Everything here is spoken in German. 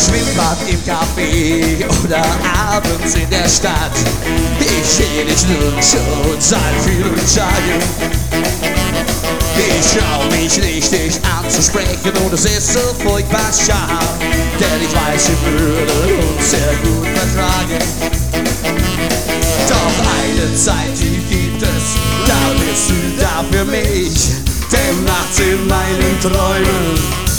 Schwimmbad im Café oder abends in der Stadt. Ich seh dich nun schon seit vielen Tagen. Ich trau mich nicht, dich anzusprechen und es ist so furchtbar schade, denn ich weiß, wir würden uns sehr gut vertragen. Doch eine Zeit, die gibt es, da bist du da für mich, denn nachts in meinen Träumen